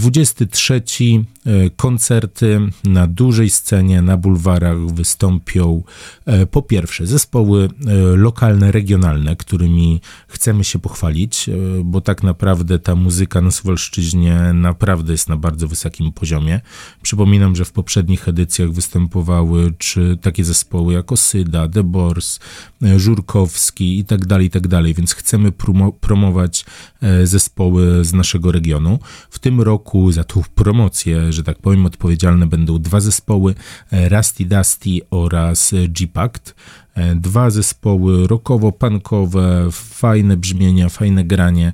23. Koncerty na dużej scenie, na bulwarach wystąpią po pierwsze zespoły lokalne, regionalne, którymi chcemy się pochwalić, bo tak naprawdę ta muzyka na Suwalszczyźnie naprawdę jest na bardzo wysokim poziomie. Przypominam, że w poprzednich edycjach występowały czy takie zespoły jak Osyda, The Bors, Żurkowski i tak dalej, więc chcemy promować zespoły z naszego regionu. W tym roku za tą promocję, że tak powiem, odpowiedzialne będą 2 zespoły, Rusty Dusty oraz G-Pact. 2 zespoły rockowo-punkowe, fajne brzmienia, fajne granie,